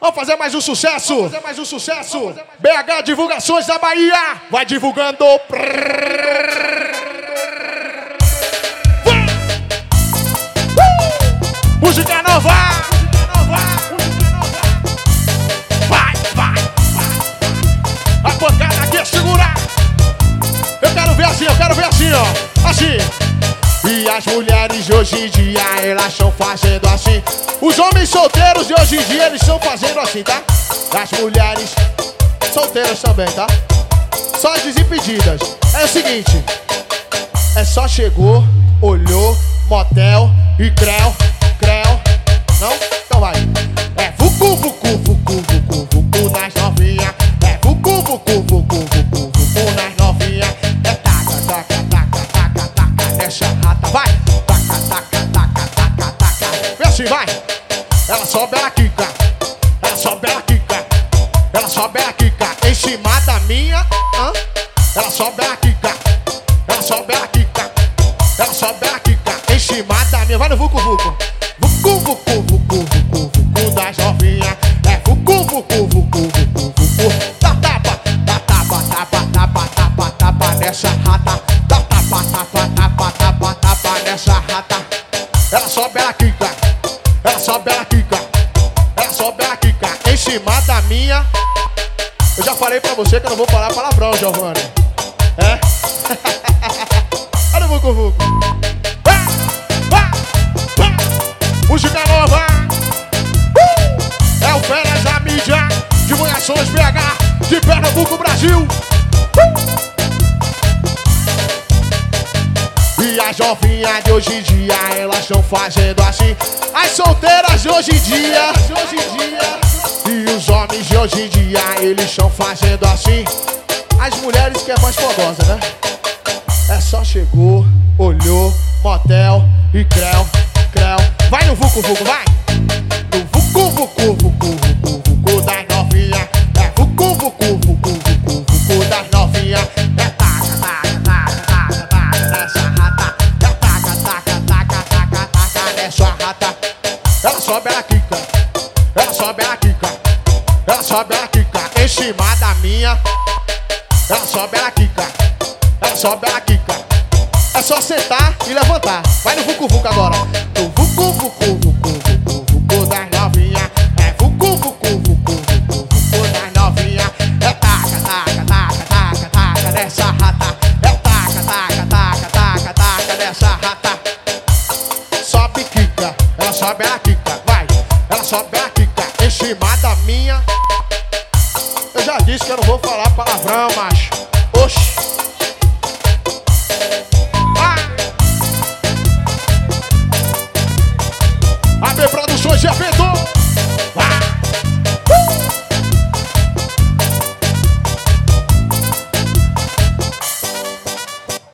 Vamos fazer mais um sucesso. BH Divulgações da Bahia. Vai divulgando. Música nova. Vai. A pancada aqui é segurar. Eu quero ver assim, ó. Assim. E as mulheres de hoje em dia, elas estão fazendo assim. Os homens solteiros de hoje em dia, eles estão fazendo assim, tá? As mulheres solteiras também, tá? Só as desimpedidas. É o seguinte. É só chegou, olhou, motel e creu. Não? Então vai. É vucu nas novinha. É vucu nas novinha. É taca, deixa a rata, vai. Taca. Vê assim, vai. Ela sobe, ela quica. Em cima da minha. Ela sobe, ela quica. Em cima da minha. Vai no vucu. Vucu das novinha. É vucu. Dá tapa nessa rata. Dá tapa nessa rata. Ela sobe, ela quica. Em cima da minha. Eu já falei pra você que eu não vou falar palavrão, Giovanni. É? Olha o vucu. Música nova. É o Férias da Mídia. Divulgações BH de Pernambuco, Brasil. E as novinhas de hoje em dia, elas estão fazendo assim. As solteiras de hoje em dia. E os homens de hoje em dia, eles estão fazendo assim. As mulheres que é mais fogosa, né? É só chegou, olhou, motel e creu. Vai no vucu, vai. No vucu das novinha. É vucu das novinha. É taca nessa rata. É taca nessa rata. Ela sobe, ela quica. Em cima da minha. Ela sobe, ela quica. É só sentar e levantar. Vai no vucu agora. No vucu das novinha. É vucu das novinha. É taca nessa rata. É taca nessa rata. Sobe, quica. Ela sobe, ela quica. Vai. Ela sobe, ela quica. Em cima da minha. Eu já disse que eu não vou falar palavrão, macho.